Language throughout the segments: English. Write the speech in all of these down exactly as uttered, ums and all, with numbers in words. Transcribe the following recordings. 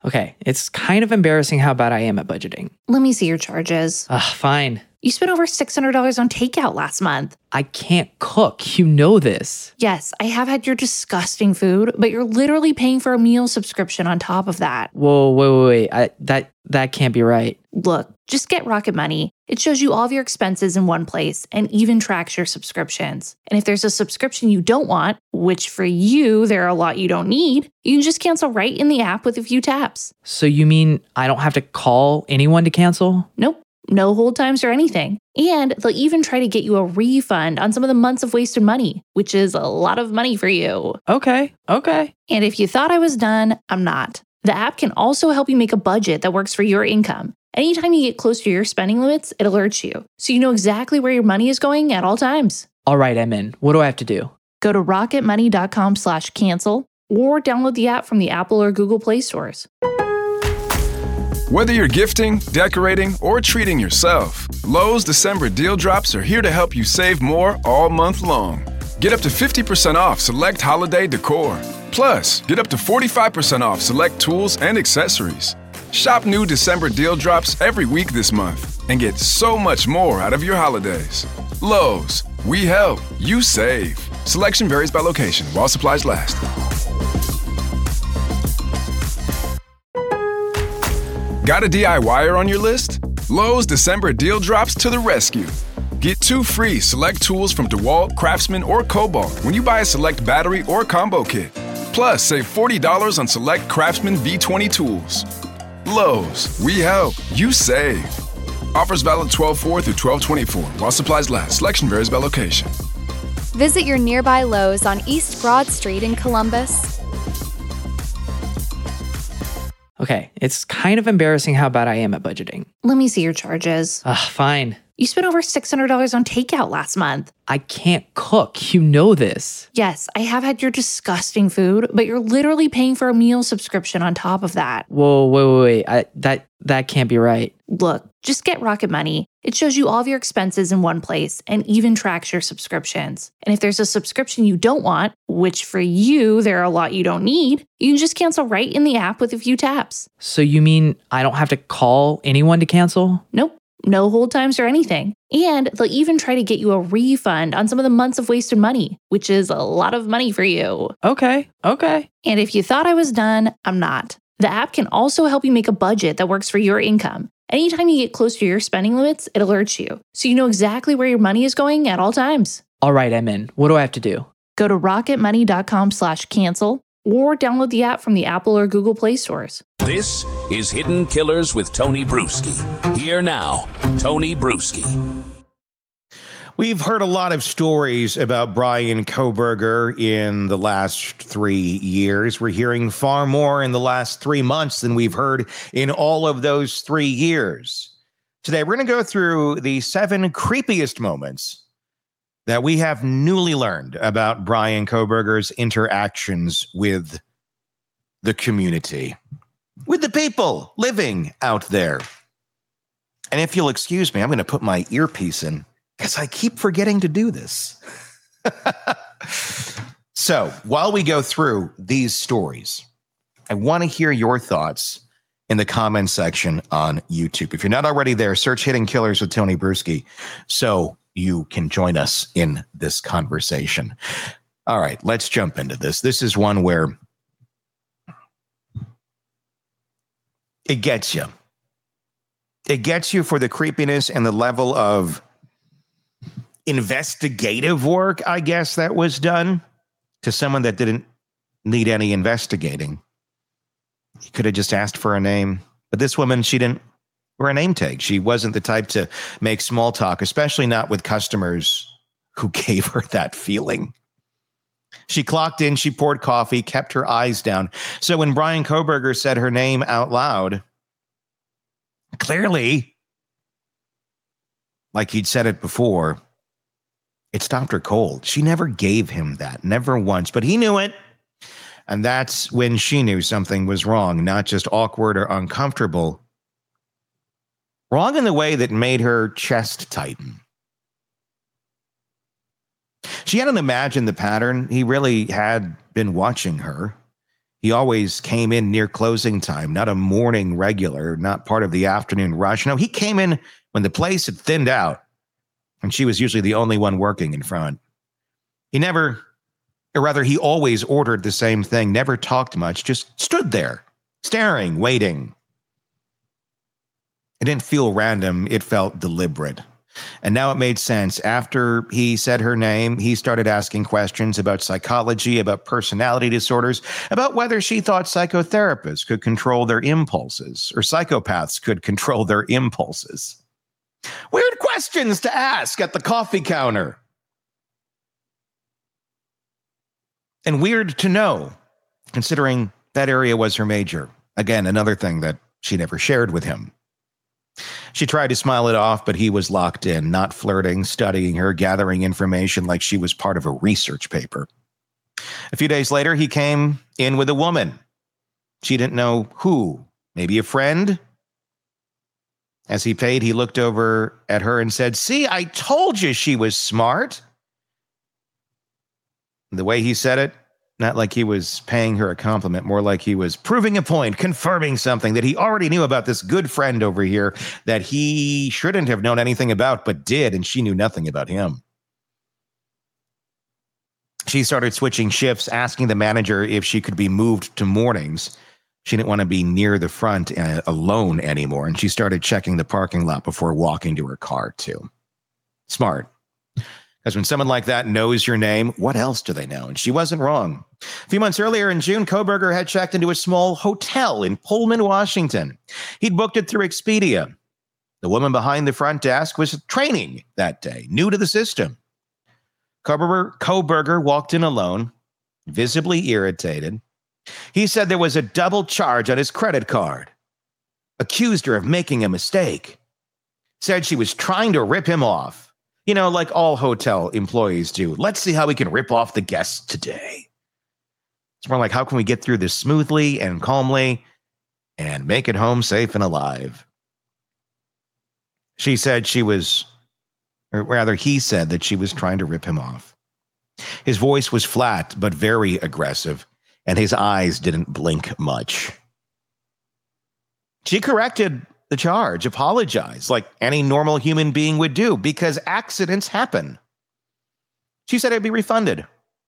Okay, it's kind of embarrassing how bad I am at budgeting. Let me see your charges. Ugh, fine. You spent over six hundred dollars on takeout last month. I can't cook. You know this. Yes, I have had your disgusting food, but you're literally paying for a meal subscription on top of that. Whoa, wait, wait, wait. I, that, that can't be right. Look, just get Rocket Money. It shows you all of your expenses in one place and even tracks your subscriptions. And if there's a subscription you don't want, which for you, there are a lot you don't need, you can just cancel right in the app with a few taps. So you mean I don't have to call anyone to cancel? Nope. No hold times or anything. And they'll even try to get you a refund on some of the months of wasted money, which is a lot of money for you. Okay, okay. And if you thought I was done, I'm not. The app can also help you make a budget that works for your income. Anytime you get close to your spending limits, it alerts you, so you know exactly where your money is going at all times. All right, I'm in. What do I have to do? Go to rocketmoney.com slash cancel or download the app from the Apple or Google Play stores. Whether you're gifting, decorating, or treating yourself, Lowe's December deal drops are here to help you save more all month long. Get up to fifty percent off select holiday decor. Plus, get up to forty-five percent off select tools and accessories. Shop new December deal drops every week this month and get so much more out of your holidays. Lowe's, we help, you save. Selection varies by location while supplies last. Got a DIYer on your list? Lowe's December deal drops to the rescue. Get two free select tools from DeWalt, Craftsman, or Cobalt when you buy a select battery or combo kit. Plus, save forty dollars on select Craftsman V twenty tools. Lowe's, we help, you save. Offers valid twelve four through twelve twenty-four while supplies last. Selection varies by location. Visit your nearby Lowe's on East Broad Street in Columbus. Okay, it's kind of embarrassing how bad I am at budgeting. Let me see your charges. Ugh, fine. You spent over six hundred dollars on takeout last month. I can't cook. You know this. Yes, I have had your disgusting food, but you're literally paying for a meal subscription on top of that. Whoa, wait, wait, wait. I, that, that can't be right. Look, just get Rocket Money. It shows you all of your expenses in one place and even tracks your subscriptions. And if there's a subscription you don't want, which for you, there are a lot you don't need, you can just cancel right in the app with a few taps. So you mean I don't have to call anyone to cancel? Nope. No hold times or anything. And they'll even try to get you a refund on some of the months of wasted money, which is a lot of money for you. Okay, okay. And if you thought I was done, I'm not. The app can also help you make a budget that works for your income. Anytime you get close to your spending limits, it alerts you, so you know exactly where your money is going at all times. All right, I'm in. What do I have to do? Go to rocketmoney.com slash cancel or download the app from the Apple or Google Play stores. This is Hidden Killers with Tony Bruschi. Here now, Tony Bruschi. We've heard a lot of stories about Bryan Kohberger in the last three years. We're hearing far more in the last three months than we've heard in all of those three years. Today, we're going to go through the seven creepiest moments that we have newly learned about Bryan Kohberger's interactions with the community, with the people living out there. And if you'll excuse me, I'm going to put my earpiece in because I keep forgetting to do this. So while we go through these stories, I want to hear your thoughts in the comment section on YouTube. If you're not already there, search Hidden Killers with Tony Bruschi so you can join us in this conversation. All right, let's jump into this. This is one where it gets you. It gets you for the creepiness and the level of investigative work, I guess, that was done to someone that didn't need any investigating. You could have just asked for a name. But this woman, she didn't wear a name tag. She wasn't the type to make small talk, especially not with customers who gave her that feeling. She clocked in, she poured coffee, kept her eyes down. So when Bryan Kohberger said her name out loud, clearly, like he'd said it before, it stopped her cold. She never gave him that, never once, but he knew it. And that's when she knew something was wrong, not just awkward or uncomfortable. Wrong in the way that made her chest tighten. She hadn't imagined the pattern. He really had been watching her. He always came in near closing time, not a morning regular, not part of the afternoon rush. No, he came in when the place had thinned out, and she was usually the only one working in front. He never, or rather, he always ordered the same thing, never talked much, just stood there, staring, waiting. It didn't feel random, it felt deliberate. And now it made sense. After he said her name, he started asking questions about psychology, about personality disorders, about whether she thought psychotherapists could control their impulses or psychopaths could control their impulses. Weird questions to ask at the coffee counter. And weird to know, considering that area was her major. Again, another thing that she never shared with him. She tried to smile it off, but he was locked in, not flirting, studying her, gathering information like she was part of a research paper. A few days later, he came in with a woman. She didn't know who, maybe a friend. As he paid, he looked over at her and said, "See, I told you she was smart." The way he said it, not like he was paying her a compliment, more like he was proving a point, confirming something that he already knew about this good friend over here that he shouldn't have known anything about, but did, and she knew nothing about him. She started switching shifts, asking the manager if she could be moved to mornings. She didn't want to be near the front uh, alone anymore, and she started checking the parking lot before walking to her car, too. Smart. Because when someone like that knows your name, what else do they know? And she wasn't wrong. A few months earlier in June, Kohberger had checked into a small hotel in Pullman, Washington. He'd booked it through Expedia. The woman behind the front desk was training that day, new to the system. Kohberger, Kohberger walked in alone, visibly irritated. He said there was a double charge on his credit card. Accused her of making a mistake. Said she was trying to rip him off. You know, like all hotel employees do. Let's see how we can rip off the guests today. It's more like, how can we get through this smoothly and calmly and make it home safe and alive? She said she was, or rather he said that she was trying to rip him off. His voice was flat, but very aggressive, and his eyes didn't blink much. She corrected the charge, apologize like any normal human being would do, because accidents happen. She said it'd be refunded.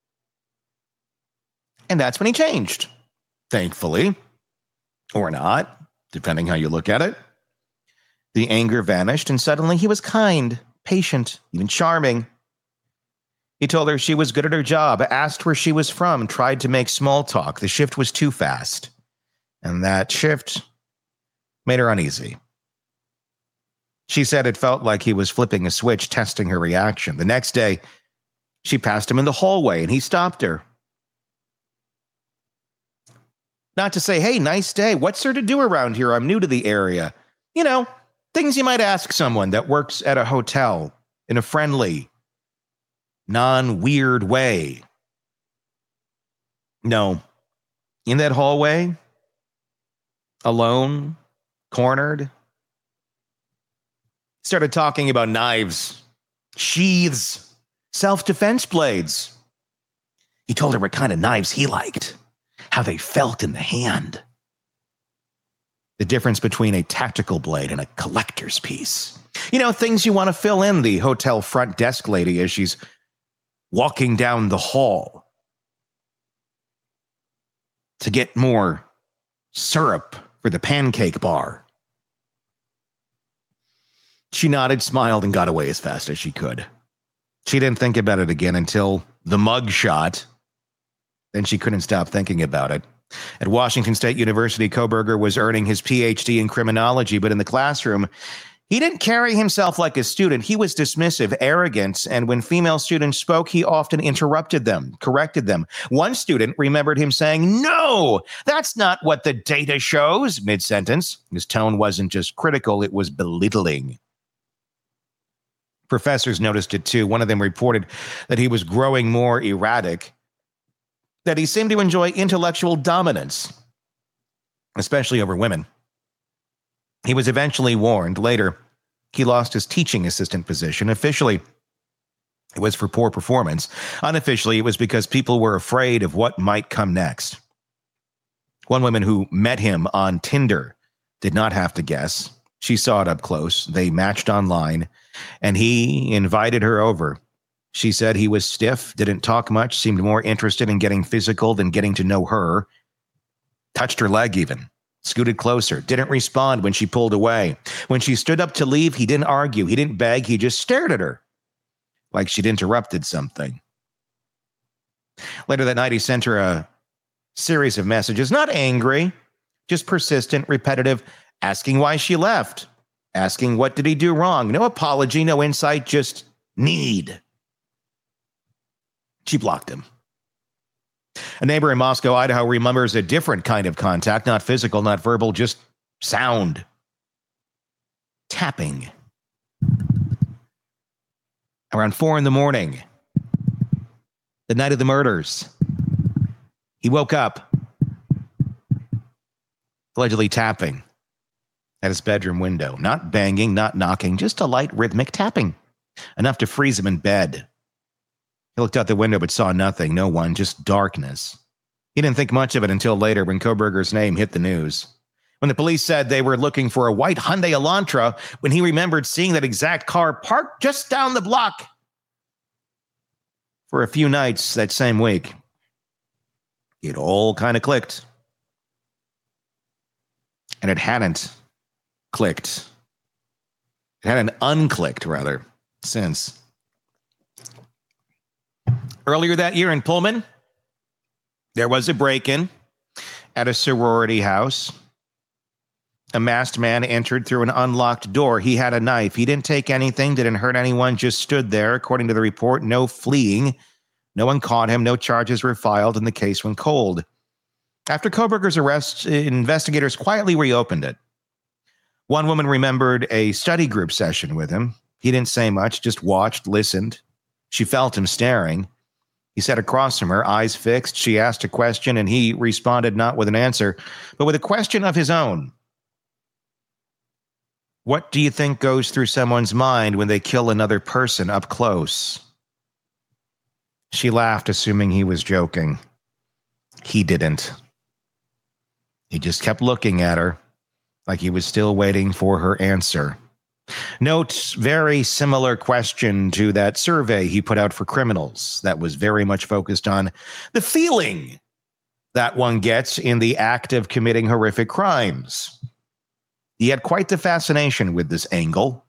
And that's when he changed. Thankfully. Or not, depending how you look at it. The anger vanished, and suddenly he was kind, patient, even charming. He told her she was good at her job, asked where she was from, tried to make small talk. The shift was too fast. And that shift made her uneasy. She said it felt like he was flipping a switch, testing her reaction. The next day, she passed him in the hallway, and he stopped her. Not to say, "Hey, nice day. What's there to do around here? I'm new to the area." You know, things you might ask someone that works at a hotel in a friendly, non-weird way. No. In that hallway, alone, cornered, started talking about knives, sheaths, self-defense blades. He told her what kind of knives he liked, how they felt in the hand. The difference between a tactical blade and a collector's piece. You know, things you want to fill in the hotel front desk lady as she's walking down the hall to get more syrup for the pancake bar. She nodded, smiled, and got away as fast as she could. She didn't think about it again until the mug shot. Then she couldn't stop thinking about it. At Washington State University, Kohberger was earning his P H D in criminology, but in the classroom, he didn't carry himself like a student. He was dismissive, arrogant, and when female students spoke, he often interrupted them, corrected them. One student remembered him saying, "No, that's not what the data shows," mid-sentence. His tone wasn't just critical, it was belittling. Professors noticed it too. One of them reported that he was growing more erratic, that he seemed to enjoy intellectual dominance, especially over women. He was eventually warned. Later, he lost his teaching assistant position. Officially, it was for poor performance. Unofficially, it was because people were afraid of what might come next. One woman who met him on Tinder did not have to guess. She saw it up close. They matched online, and he invited her over. She said he was stiff, didn't talk much, seemed more interested in getting physical than getting to know her. Touched her leg even. Scooted closer. Didn't respond when she pulled away. When she stood up to leave, he didn't argue. He didn't beg. He just stared at her like she'd interrupted something. Later that night, he sent her a series of messages, not angry, just persistent, repetitive, asking why she left, asking what did he do wrong. No apology, no insight, just need. She blocked him. A neighbor in Moscow, Idaho, remembers a different kind of contact, not physical, not verbal, just sound. Tapping. Around four in the morning, the night of the murders, he woke up, allegedly tapping at his bedroom window. Not banging, not knocking, just a light rhythmic tapping, enough to freeze him in bed. He looked out the window but saw nothing, no one, just darkness. He didn't think much of it until later when Kohberger's name hit the news. When the police said they were looking for a white Hyundai Elantra, when he remembered seeing that exact car parked just down the block. For a few nights that same week, it all kind of clicked. And it hadn't clicked. It hadn't unclicked, rather, since. Earlier that year in Pullman, there was a break-in at a sorority house. A masked man entered through an unlocked door. He had a knife. He didn't take anything, didn't hurt anyone, just stood there. According to the report, no fleeing. No one caught him. No charges were filed, and the case went cold. After Kohberger's arrest, investigators quietly reopened it. One woman remembered a study group session with him. He didn't say much, just watched, listened. She felt him staring. He sat across from her, eyes fixed. She asked a question, and he responded not with an answer, but with a question of his own. What do you think goes through someone's mind when they kill another person up close? She laughed, assuming he was joking. He didn't. He just kept looking at her, like he was still waiting for her answer. Note, very similar question to that survey he put out for criminals that was very much focused on the feeling that one gets in the act of committing horrific crimes. He had quite the fascination with this angle.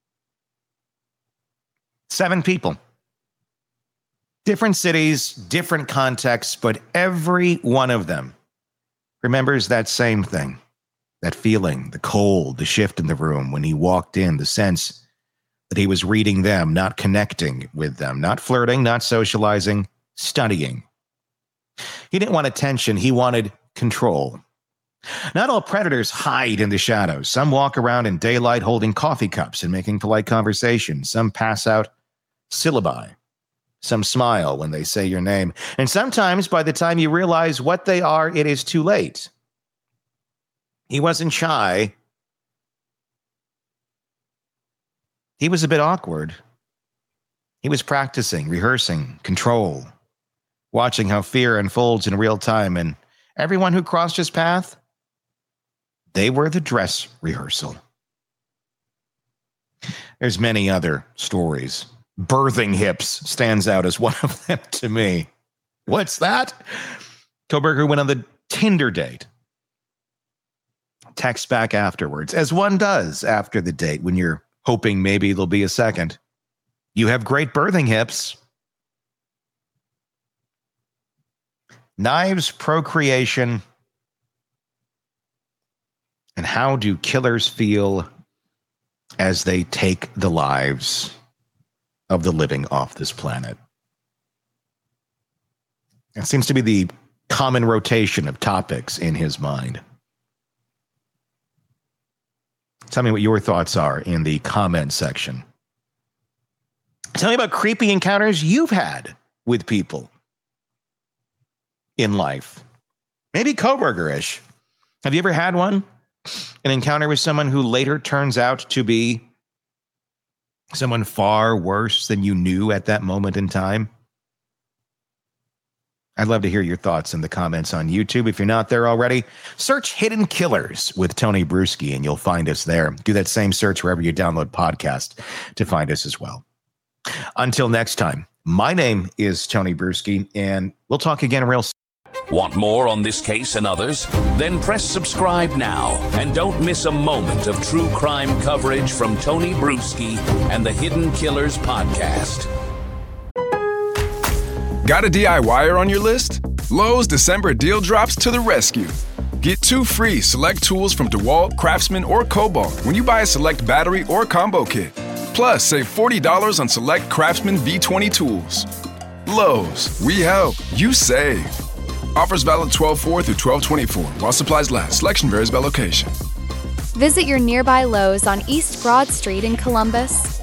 Seven people. Different cities, different contexts, but every one of them remembers that same thing. That feeling, the cold, the shift in the room when he walked in, the sense that he was reading them, not connecting with them, not flirting, not socializing, studying. He didn't want attention. He wanted control. Not all predators hide in the shadows. Some walk around in daylight holding coffee cups and making polite conversation. Some pass out syllabi. Some smile when they say your name. And sometimes by the time you realize what they are, it is too late. He wasn't shy. He was a bit awkward. He was practicing, rehearsing, control, watching how fear unfolds in real time. And everyone who crossed his path, they were the dress rehearsal. There's many other stories. Birthing hips stands out as one of them to me. What's that? Kohberger went on the Tinder date. Text back afterwards, as one does after the date when you're hoping maybe there'll be a second. You have great birthing hips. Knives, procreation, and how do killers feel as they take the lives of the living off this planet? It seems to be the common rotation of topics in his mind. Tell me what your thoughts are in the comment section. Tell me about creepy encounters you've had with people in life. Maybe Kohberger-ish. Have you ever had one? An encounter with someone who later turns out to be someone far worse than you knew at that moment in time? I'd love to hear your thoughts in the comments on YouTube. If you're not there already, search Hidden Killers with Tony Bruschi, and you'll find us there. Do that same search wherever you download podcasts to find us as well. Until next time, my name is Tony Bruschi, and we'll talk again real soon. Want more on this case and others? Then press subscribe now and don't miss a moment of true crime coverage from Tony Bruschi and the Hidden Killers podcast. Got a DIYer on your list? Lowe's December deal drops to the rescue. Get two free select tools from DeWalt, Craftsman, or Cobalt when you buy a select battery or combo kit. Plus, save forty dollars on select Craftsman V twenty tools. Lowe's, we help, you save. Offers valid twelve four through twelve twenty-four while supplies last. Selection varies by location. Visit your nearby Lowe's on East Broad Street in Columbus.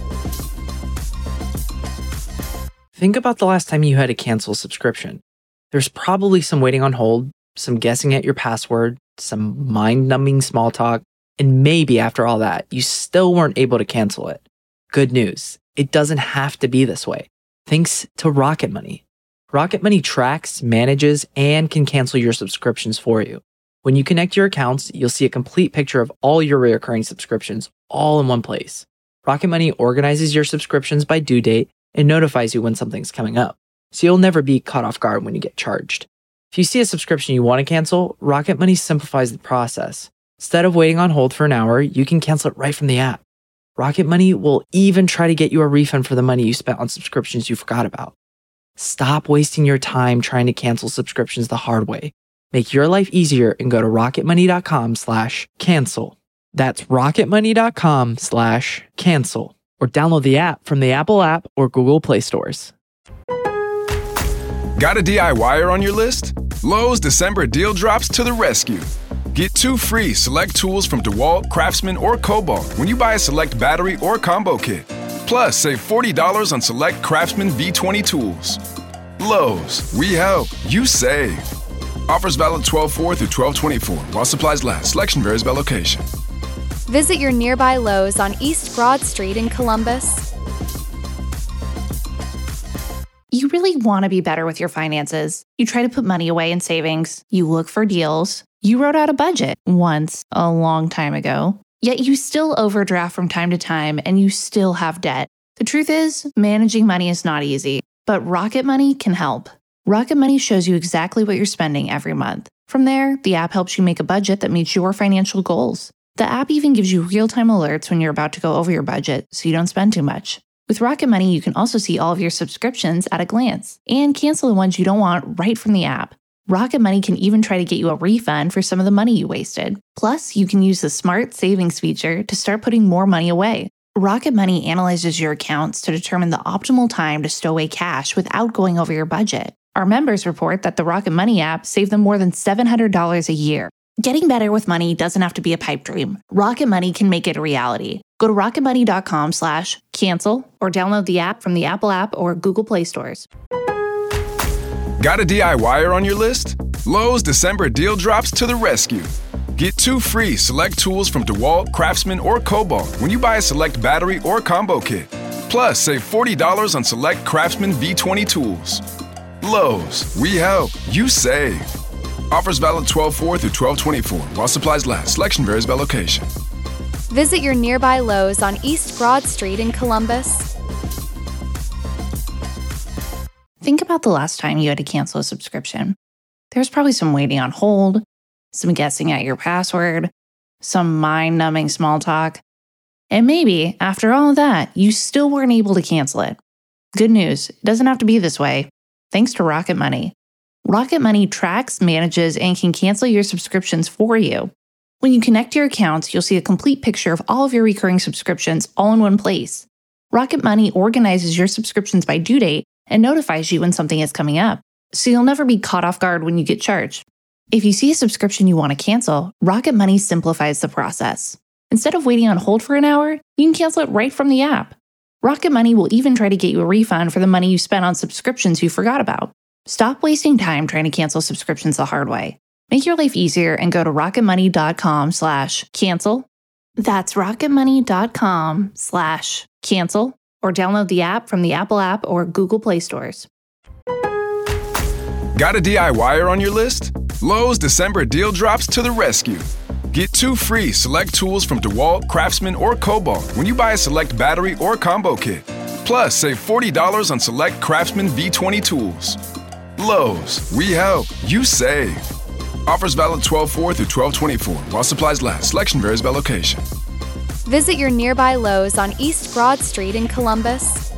Think about the last time you had to cancel a subscription. There's probably some waiting on hold, some guessing at your password, some mind-numbing small talk, and maybe after all that, you still weren't able to cancel it. Good news, it doesn't have to be this way. Thanks to Rocket Money. Rocket Money tracks, manages, and can cancel your subscriptions for you. When you connect your accounts, you'll see a complete picture of all your recurring subscriptions all in one place. Rocket Money organizes your subscriptions by due date and notifies you when something's coming up, so you'll never be caught off guard when you get charged. If you see a subscription you want to cancel, Rocket Money simplifies the process. Instead of waiting on hold for an hour, you can cancel it right from the app. Rocket Money will even try to get you a refund for the money you spent on subscriptions you forgot about. Stop wasting your time trying to cancel subscriptions the hard way. Make your life easier and go to rocketmoney.com slash cancel. That's rocketmoney.com slash cancel. Or download the app from the Apple app or Google Play stores. Got a DIYer on your list? Lowe's December deal drops to the rescue. Get two free select tools from DeWalt, Craftsman, or Cobalt when you buy a select battery or combo kit. Plus, save forty dollars on select Craftsman V twenty tools. Lowe's, we help, you save. Offers valid twelve four through twelve twenty-four while supplies last. Selection varies by location. Visit your nearby Lowe's on East Broad Street in Columbus. You really want to be better with your finances. You try to put money away in savings. You look for deals. You wrote out a budget once a long time ago. Yet you still overdraft from time to time and you still have debt. The truth is, managing money is not easy, but Rocket Money can help. Rocket Money shows you exactly what you're spending every month. From there, the app helps you make a budget that meets your financial goals. The app even gives you real-time alerts when you're about to go over your budget so you don't spend too much. With Rocket Money, you can also see all of your subscriptions at a glance and cancel the ones you don't want right from the app. Rocket Money can even try to get you a refund for some of the money you wasted. Plus, you can use the Smart Savings feature to start putting more money away. Rocket Money analyzes your accounts to determine the optimal time to stow away cash without going over your budget. Our members report that the Rocket Money app saved them more than seven hundred dollars a year. Getting better with money doesn't have to be a pipe dream. Rocket Money can make it a reality. Go to rocketmoney.com slash cancel or download the app from the Apple app or Google Play stores. Got a DIYer on your list? Lowe's December deal drops to the rescue. Get two free select tools from DeWalt, Craftsman, or Cobalt when you buy a select battery or combo kit. Plus, save forty dollars on select Craftsman V twenty tools. Lowe's, we help, you save. Offers valid twelve four through twelve twenty-four while supplies last. Selection varies by location. Visit your nearby Lowe's on East Broad Street in Columbus. Think about the last time you had to cancel a subscription. There's probably some waiting on hold, some guessing at your password, some mind-numbing small talk. And maybe, after all of that, you still weren't able to cancel it. Good news, it doesn't have to be this way. Thanks to Rocket Money. Rocket Money tracks, manages, and can cancel your subscriptions for you. When you connect your accounts, you'll see a complete picture of all of your recurring subscriptions all in one place. Rocket Money organizes your subscriptions by due date and notifies you when something is coming up, so you'll never be caught off guard when you get charged. If you see a subscription you want to cancel, Rocket Money simplifies the process. Instead of waiting on hold for an hour, you can cancel it right from the app. Rocket Money will even try to get you a refund for the money you spent on subscriptions you forgot about. Stop wasting time trying to cancel subscriptions the hard way. Make your life easier and go to rocketmoney.com slash cancel. That's rocketmoney.com slash cancel or download the app from the Apple app or Google Play stores. Got a DIYer on your list? Lowe's December deal drops to the rescue. Get two free select tools from DeWalt, Craftsman, or Cobalt when you buy a select battery or combo kit. Plus, save forty dollars on select Craftsman V twenty tools. Lowe's, we help, you save. Offers valid twelve four through twelve twenty-four while supplies last. Selection varies by location. Visit your nearby Lowe's on East Broad Street in Columbus.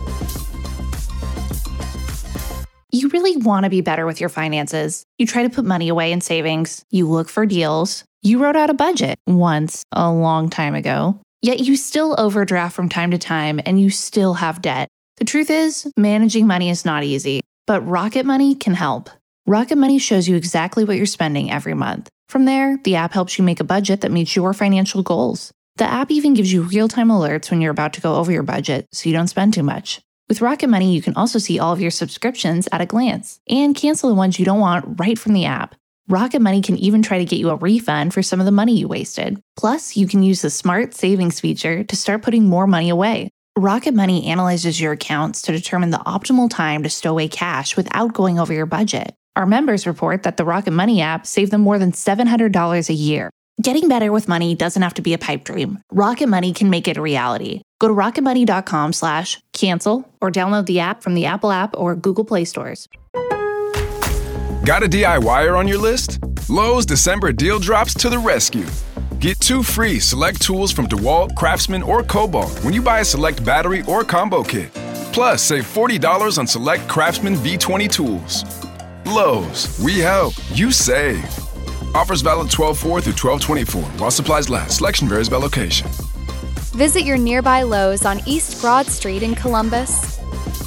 You really want to be better with your finances. You try to put money away in savings. You look for deals. You wrote out a budget once a long time ago. Yet you still overdraft from time to time and you still have debt. The truth is, managing money is not easy, but Rocket Money can help. Rocket Money shows you exactly what you're spending every month. From there, the app helps you make a budget that meets your financial goals. The app even gives you real-time alerts when you're about to go over your budget so you don't spend too much. With Rocket Money, you can also see all of your subscriptions at a glance and cancel the ones you don't want right from the app. Rocket Money can even try to get you a refund for some of the money you wasted. Plus, you can use the Smart Savings feature to start putting more money away. Rocket Money analyzes your accounts to determine the optimal time to stow away cash without going over your budget. Our members report that the Rocket Money app saved them more than seven hundred dollars a year. Getting better with money doesn't have to be a pipe dream. Rocket Money can make it a reality. Go to rocketmoney.com slash cancel or download the app from the Apple app or Google Play stores. Got a DIYer on your list? Lowe's December deal drops to the rescue. Get two free select tools from DeWalt, Craftsman, or Cobalt when you buy a select battery or combo kit. Plus, save forty dollars on select Craftsman V twenty tools. Lowe's, we help, you save. Offers valid twelve four through twelve twenty-four while supplies last. Selection varies by location. Visit your nearby Lowe's on East Broad Street in Columbus.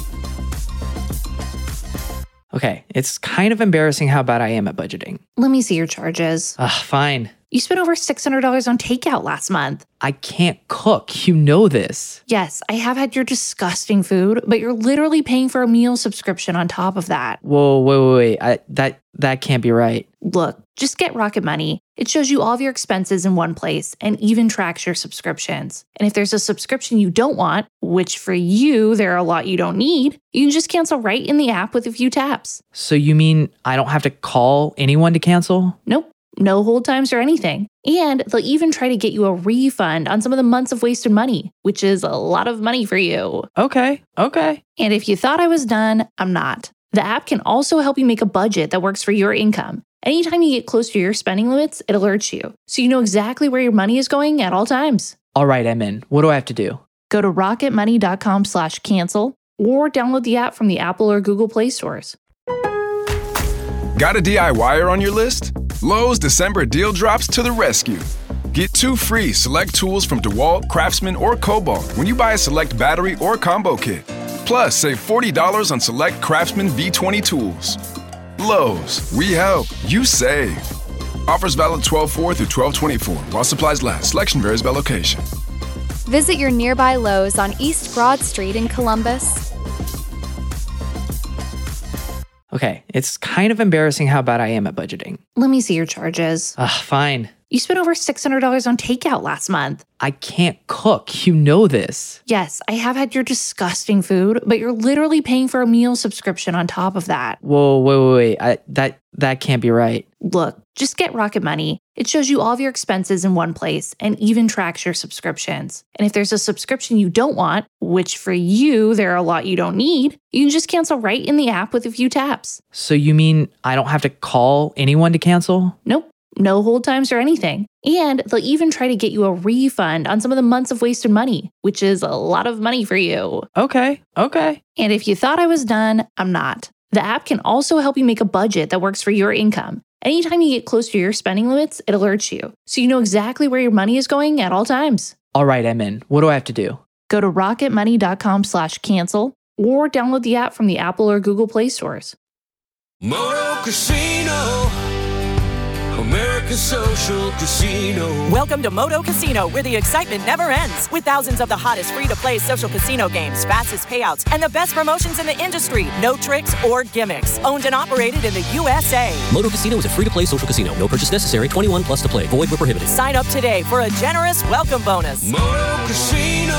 Okay, it's kind of embarrassing how bad I am at budgeting. Let me see your charges. Ugh, fine. You spent over six hundred dollars on takeout last month. I can't cook. You know this. Yes, I have had your disgusting food, but you're literally paying for a meal subscription on top of that. Whoa, wait, wait, wait. I, that, that can't be right. Look, just get Rocket Money. It shows you all of your expenses in one place and even tracks your subscriptions. And if there's a subscription you don't want, which for you, there are a lot you don't need, you can just cancel right in the app with a few taps. So you mean I don't have to call anyone to cancel? Nope. No hold times or anything. And they'll even try to get you a refund on some of the months of wasted money, which is a lot of money for you. Okay, okay. And if you thought I was done, I'm not. The app can also help you make a budget that works for your income. Anytime you get close to your spending limits, it alerts you, so you know exactly where your money is going at all times. All right, I'm in. What do I have to do? Go to rocketmoney.com slash cancel or download the app from the Apple or Google Play stores. Got a DIYer on your list? Lowe's December deal drops to the rescue. Get two free select tools from DeWalt, Craftsman, or Cobalt when you buy a select battery or combo kit. Plus, save forty dollars on select Craftsman V twenty tools. Lowe's, we help, you save. Offers valid twelve four through twelve twenty-four while supplies last. Selection varies by location. Visit your nearby Lowe's on East Broad Street in Columbus. Okay, it's kind of embarrassing how bad I am at budgeting. Let me see your charges. Ugh, fine. You spent over six hundred dollars on takeout last month. I can't cook. You know this. Yes, I have had your disgusting food, but you're literally paying for a meal subscription on top of that. Whoa, wait, wait, wait. I, that, that can't be right. Look, just get Rocket Money. It shows you all of your expenses in one place and even tracks your subscriptions. And if there's a subscription you don't want, which for you, there are a lot you don't need, you can just cancel right in the app with a few taps. So you mean I don't have to call anyone to cancel? Nope. No hold times or anything. And they'll even try to get you a refund on some of the months of wasted money, which is a lot of money for you. Okay, okay. And if you thought I was done, I'm not. The app can also help you make a budget that works for your income. Anytime you get close to your spending limits, it alerts you, so you know exactly where your money is going at all times. All right, I'm in. What do I have to do? Go to rocketmoney.com slash cancel or download the app from the Apple or Google Play stores. Moto Casino, America's social casino. Welcome to Moto Casino, where the excitement never ends. With thousands of the hottest free-to-play social casino games, fastest payouts, and the best promotions in the industry. No tricks or gimmicks. Owned and operated in the U S A. Moto Casino is a free-to-play social casino. No purchase necessary. twenty-one plus to play. Void where prohibited. Sign up today for a generous welcome bonus. Moto Casino,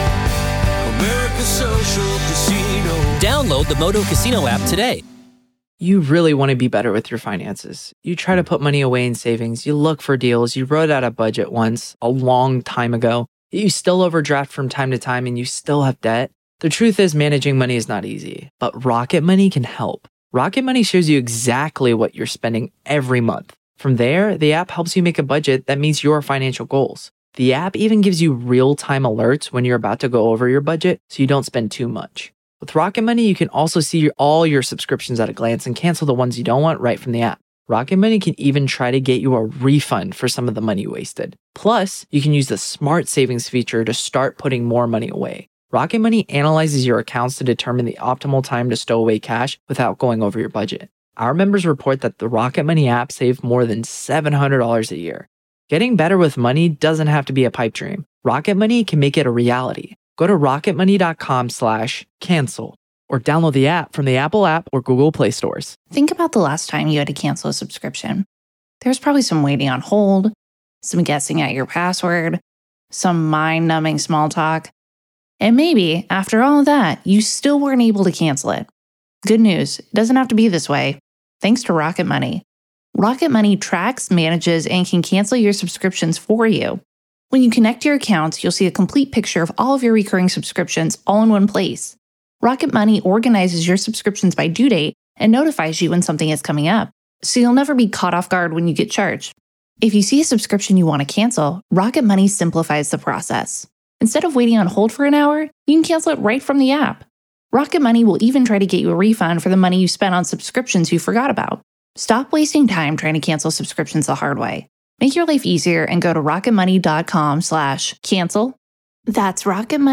America's social casino. Download the Moto Casino app today. You really want to be better with your finances. You try to put money away in savings, you look for deals, you wrote out a budget once, a long time ago, you still overdraft from time to time and you still have debt. The truth is managing money is not easy, but Rocket Money can help. Rocket Money shows you exactly what you're spending every month. From there, the app helps you make a budget that meets your financial goals. The app even gives you real-time alerts when you're about to go over your budget so you don't spend too much. With Rocket Money, you can also see your, all your subscriptions at a glance and cancel the ones you don't want right from the app. Rocket Money can even try to get you a refund for some of the money wasted. Plus, you can use the Smart Savings feature to start putting more money away. Rocket Money analyzes your accounts to determine the optimal time to stow away cash without going over your budget. Our members report that the Rocket Money app saved more than seven hundred dollars a year. Getting better with money doesn't have to be a pipe dream. Rocket Money can make it a reality. Go to rocketmoney.com slash cancel or download the app from the Apple app or Google Play stores. Think about the last time you had to cancel a subscription. There's probably some waiting on hold, some guessing at your password, some mind-numbing small talk. And maybe, after all of that, you still weren't able to cancel it. Good news, it doesn't have to be this way. Thanks to Rocket Money. Rocket Money tracks, manages, and can cancel your subscriptions for you. When you connect your accounts, you'll see a complete picture of all of your recurring subscriptions all in one place. Rocket Money organizes your subscriptions by due date and notifies you when something is coming up, so you'll never be caught off guard when you get charged. If you see a subscription you want to cancel, Rocket Money simplifies the process. Instead of waiting on hold for an hour, you can cancel it right from the app. Rocket Money will even try to get you a refund for the money you spent on subscriptions you forgot about. Stop wasting time trying to cancel subscriptions the hard way. Make your life easier and go to rocketmoney.com slash cancel. That's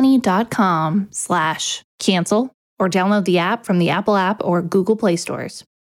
rocketmoney.com slash cancel or download the app from the Apple app or Google Play stores.